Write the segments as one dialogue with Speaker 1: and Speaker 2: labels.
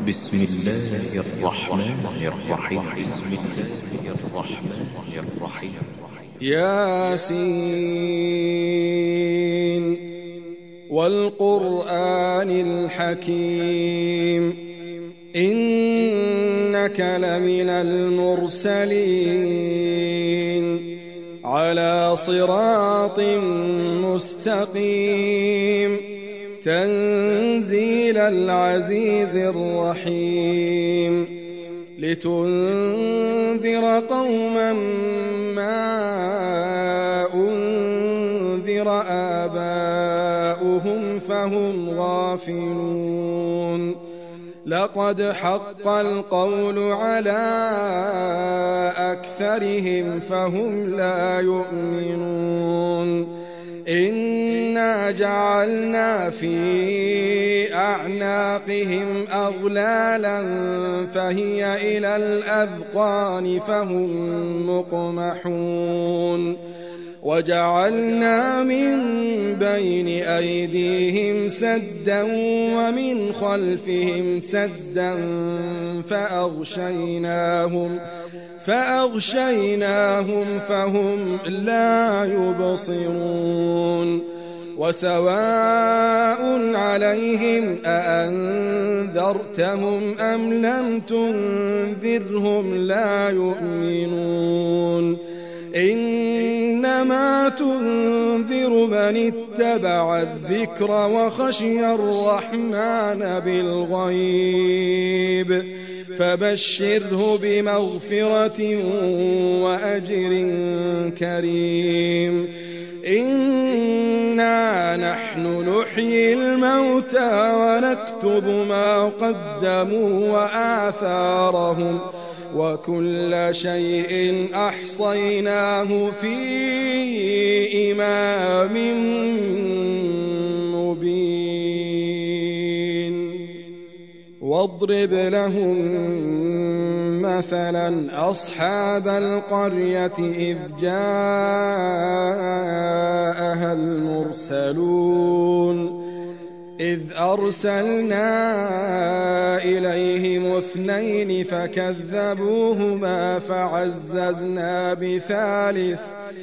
Speaker 1: بسم الله الرحمن الرحيم. بسم الله الرحمن الرحيم.
Speaker 2: ياسين والقرآن الحكيم إنك لمن المرسلين على صراط مستقيم تنزيل العزيز الرحيم لتنذر قوما ما أنذر آباؤهم فهم غافلون لقد حق القول على أكثرهم فهم لا يؤمنون إنا جعلنا في أعناقهم أغلالا فهي إلى الأذقان فهم مقمحون وجعلنا من بين أيديهم سدا ومن خلفهم سدا فأغشيناهم فهم لا يبصرون وسواء عليهم أأنذرتهم أم لم تنذرهم لا يؤمنون إنما تنذر من اتبع الذكر وخشي الرحمن بالغيب فبشره بمغفرة وأجر كريم إنا نحن نحيي الموتى ونكتب ما قدموا وآثارهم وكل شيء أحصيناه في إمام مبين واضرب لهم مثلا أصحاب القرية إذ جاءها المرسلون إذ أرسلنا إليهم 2 فكذبوهما فعززنا بثالث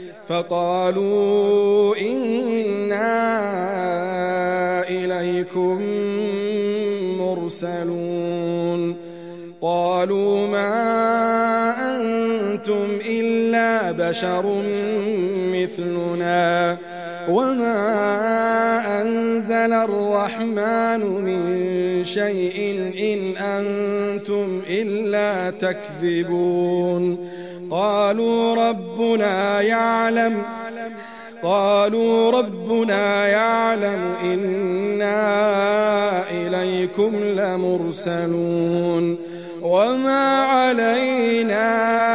Speaker 2: فقالوا إنا إليكم مرسلون قالوا ما أنتم إلا بشر مثلنا وما أنزل الرحمن من شيء إن أنتم إلا تكذبون قالوا ربنا يعلم إنا إليكم لمرسلون وما علينا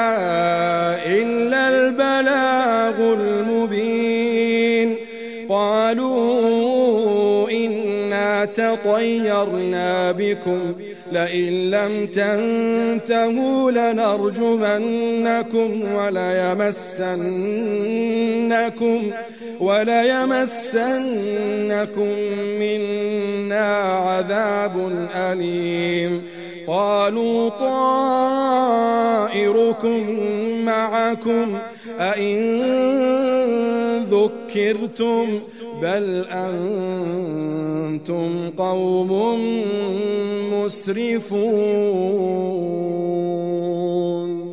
Speaker 2: إلا البلاغ المبين قالوا إنا تطيرنا بكم لئن لم تنتهوا لنرجمنكم وليمسنكم منا عذاب أليم قالوا طائركم معكم أئن ذكرتم بل أنتم قوم مسرفون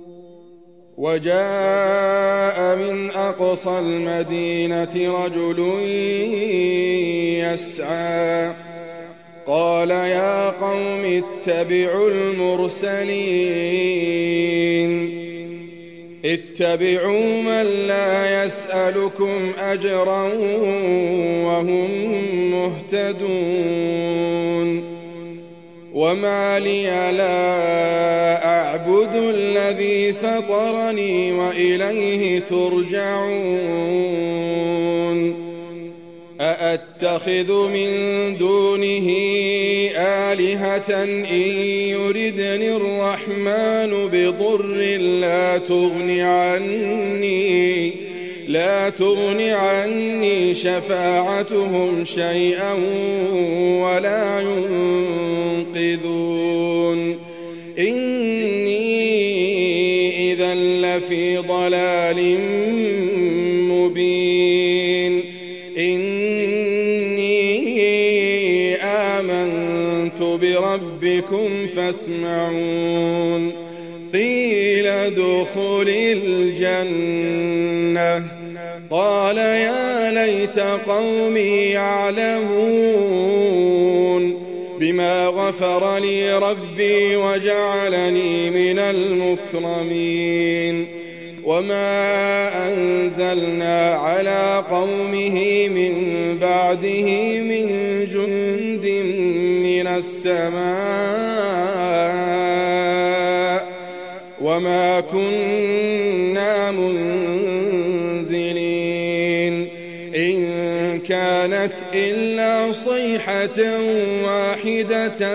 Speaker 2: وجاء من أقصى المدينة رجل يسعى قال يا قوم اتبعوا المرسلين اتبعوا من لا يسألكم أجرا وهم مهتدون وما لي لا أعبد الذي فطرني وإليه ترجعون أأتخذ من دونه آلهة إن يردني الرحمن بضر لا تغن عني شفاعتهم شيئا ولا ينقذون يوقظون إني إذا لفي ضلال مبين إني آمنت بربكم فاسمعون قيل ادخل الجنة قال يا ليت قومي يعلمون بما غفر لي ربي وجعلني من المكرمين وما أنزلنا على قومه من بعده من جند من السماء وما كنا منزلين إن كانت إلا صيحة واحدة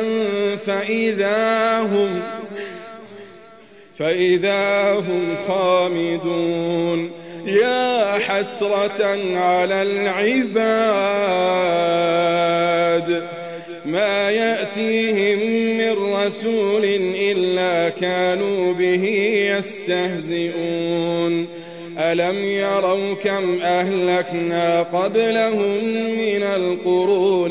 Speaker 2: فإذا هم خامدون يا حسرة على العباد ما يأتيهم من رسول إلا كانوا به يستهزئون ألم يروا كم أهلكنا قبلهم من القرون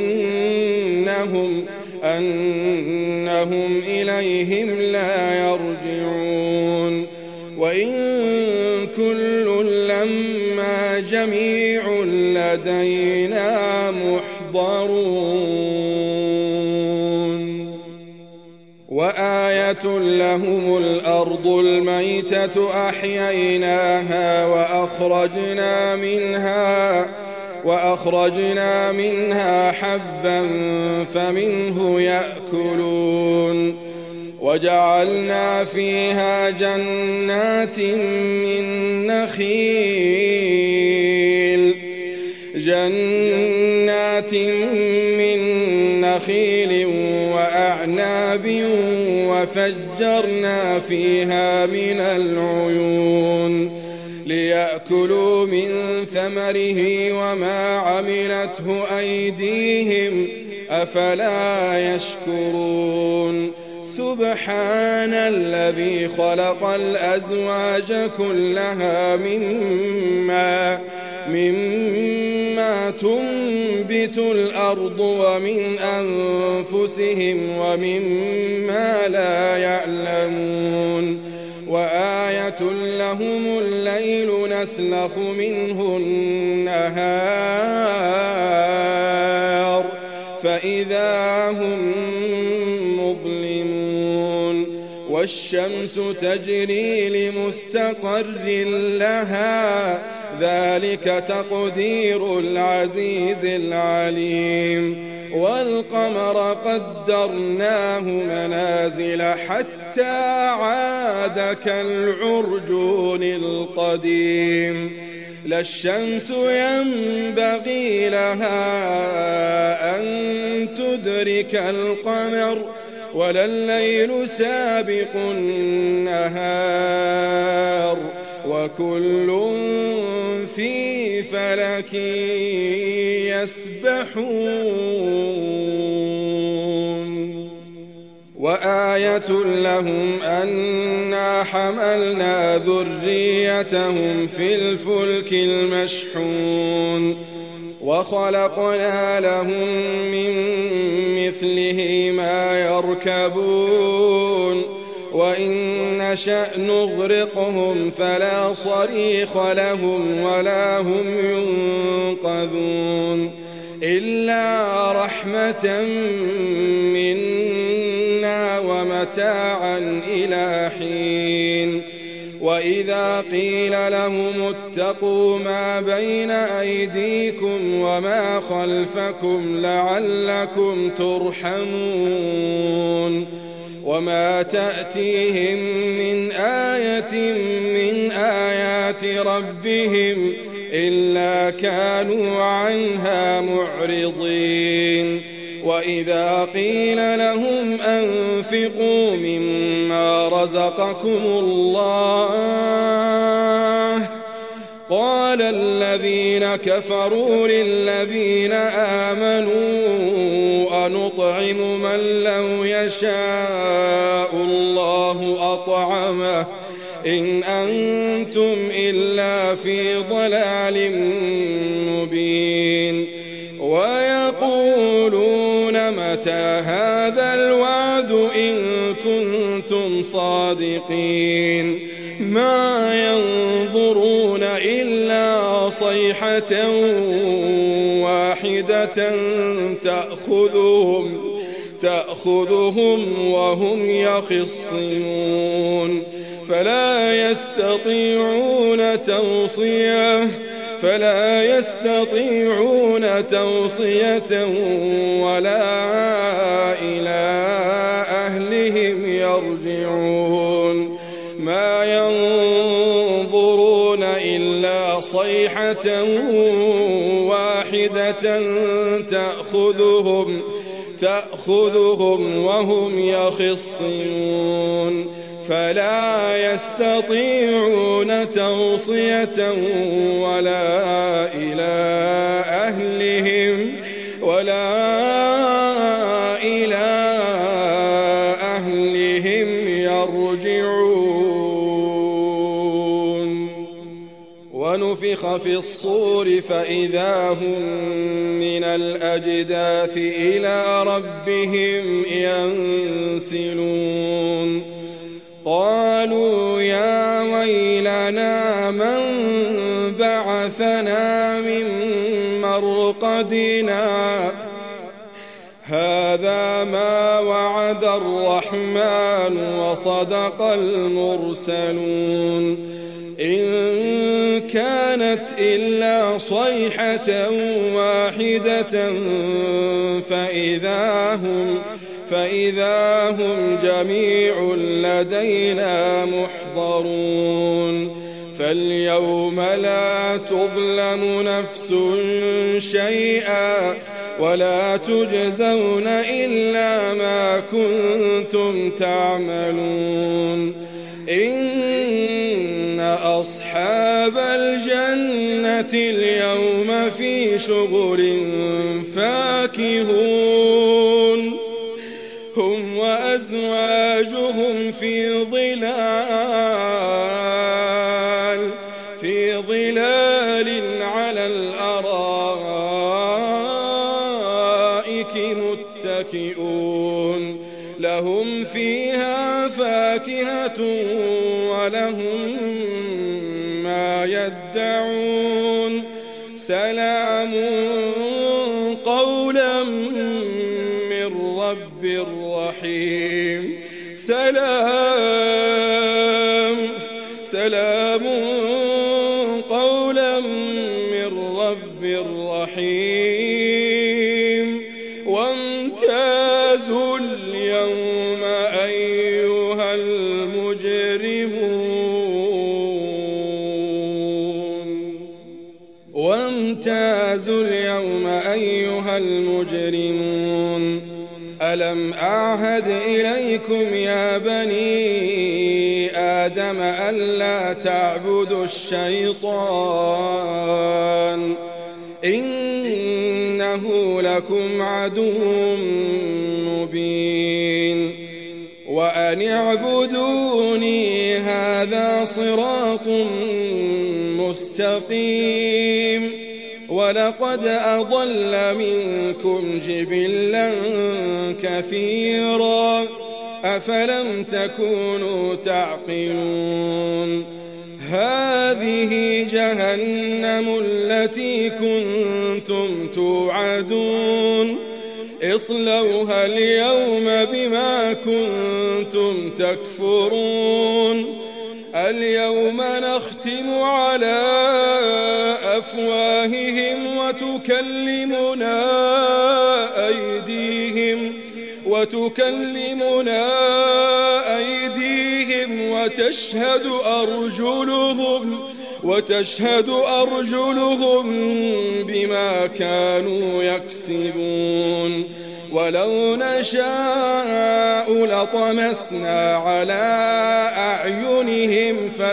Speaker 2: أنهم إليهم لا يرجعون وإن كل لما جميع لدينا محضرون وآية لهم الأرض الميتة أحييناها وأخرجنا منها حبا فمنه يأكلون وجعلنا فيها جنات من نخيل وأعناب وفجرنا فيها من العيون ليأكلوا من ثمره وما عملته أيديهم أفلا يشكرون سبحان الذي خلق الأزواج كلها مما تنبت الأرض ومن أنفسهم ومما لا يعلمون وآية لهم الليل نسلخ منه النهار فإذا هم مظلمون والشمس تجري لمستقر لها ذلك تقدير العزيز العليم والقمر قدرناه منازل حتى عاد كالعرجون القديم لا الشمس ينبغي لها أن تدرك القمر ولا الليل سابق النهار وكل في فلك يسبحون وآية لهم أنا حملنا ذريتهم في الفلك المشحون وخلقنا لهم من مثله ما يركبون وإن نشأ نغرقهم فلا صريخ لهم ولا هم ينقذون إلا رحمة منا ومتاعا إلى حين وإذا قيل لهم اتقوا ما بين أيديكم وما خلفكم لعلكم ترحمون وما تأتيهم من آية من آيات ربهم إلا كانوا عنها معرضين وإذا قيل لهم أنفقوا مما رزقكم الله قال الذين كفروا للذين آمنوا أنطعم من لو يشاء الله أطعمه إن أنتم إلا في ضلال مبين ويقولون متى هذا الوعد إن كنتم صادقين ما ينظرون إلا صيحة واحدة تأخذهم وهم يخصمون فلا يستطيعون توصية ولا إلى أهلهم يرجعون ما ينظرون إلا صيحة واحدة تأخذهم وهم يخصمون فلا يستطيعون توصية ولا إلى أهلهم يرجعون ونفخ في الصور فإذا هم من الأجداث إلى ربهم ينسلون قالوا يا ويلنا من بعثنا من مرقدنا هذا ما وعد الرحمن وصدق المرسلون إن كانت إلا صيحة واحدة فإذا هم جميع لدينا محضرون فاليوم لا تظلم نفس شيئا ولا تجزون إلا ما كنتم تعملون إن أصحاب الجنة اليوم في شغل فاكهون هم وأزواجهم في ظلال على الأرائك متكئون لهم فيها فاكهة ولهم ما يدعون سلام قولا من رب رحيم سلام قولا من رب رحيم وامتازوا اليوم أيها المجرمون ألم أعهد إليكم يا بني آدم ألا تعبدوا الشيطان إنه لكم عدو مبين وأن اعبدوني هذا صراط مستقيم ولقد أضل منكم جبلا كثيرا أفلم تكونوا تعقلون هذه جهنم التي كنتم توعدون اصلوها اليوم بما كنتم تكفرون اليوم نختم على أفواههم وتكلمنا أيديهم وتشهد أرجلهم بما كانوا يكسبون ولو نشاء فطمسنا على أعينهم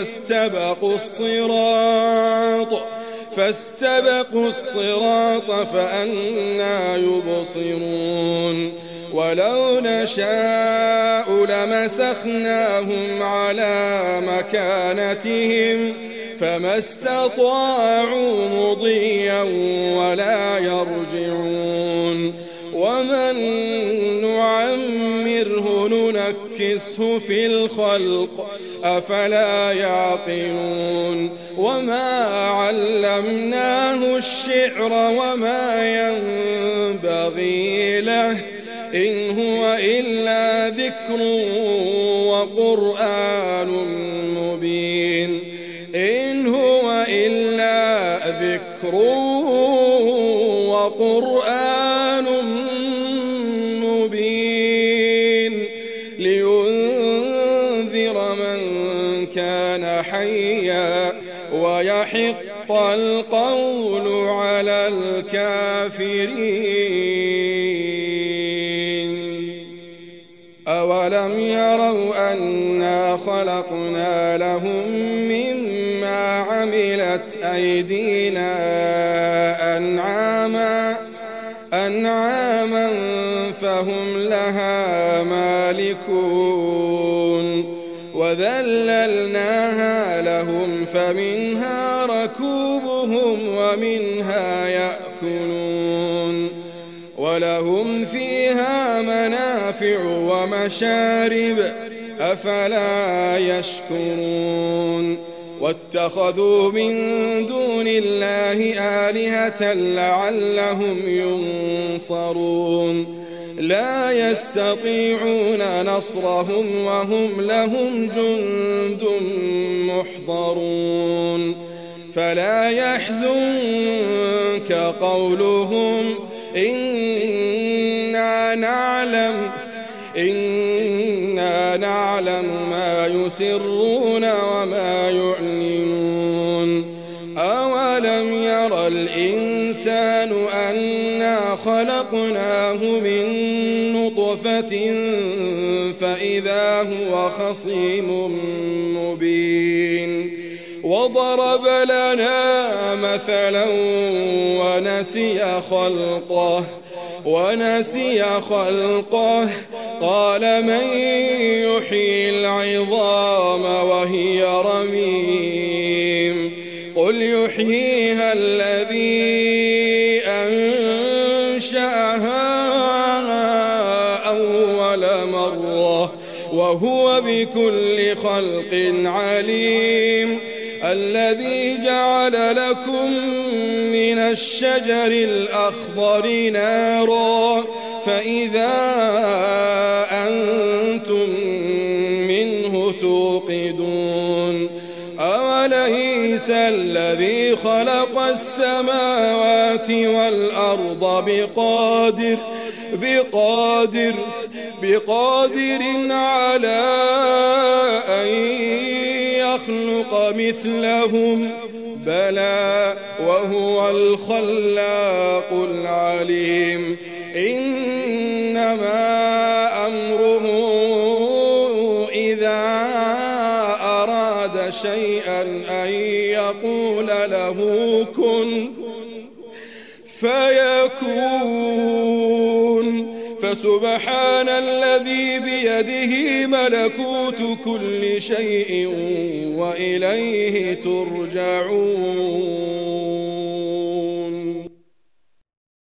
Speaker 2: فاستبقوا الصراط فأنى يبصرون ولو نشاء لمسخناهم على مكانتهم فما استطاعوا مضيا ولا يرجعون ومن نعمره ننكسه في الخلق أفلا يعقلون وما علمناه الشعر وما ينبغي له إن هو إلا ذكر وقرآن مبين إن هو إلا ذكر وقرآن مبين لينذر من كان حيا ويحق القول على الكافرين أولم يروا أنا خلقنا لهم مما عملت أيدينا أنعاما فهم لها مالكون وذللناها لهم فمنها ركوبهم ومنها يأكلون ولهم فيها منافع ومشارب أفلا يشكرون واتخذوا من دون الله آلهة لعلهم ينصرون لا يستطيعون نصرهم وهم لهم جند محضرون فلا يحزنك قولهم إنا نعلم ما يسرون وما يعلنون أولم ير الإنسان أنا خلقناه من نطفة فإذا هو خصيم مبين وضرب لنا مثلا ونسي خلقه قال من يحيي العظام وهي رميم قل يحييها الذي أنشأها أول مرة وهو بكل خلق عليم الذي جعل لكم من الشجر الأخضر نارا فإذا أنتم منه توقدون أوليس الذي خلق السماوات والأرض بقادر على أن يخلق مثلهم بلى وهو الخلاق العليم إنما أمره إذا أراد شيئا أن يقول له كن فيكون فسبحان الذي بيده ملكوت كل شيء وإليه ترجعون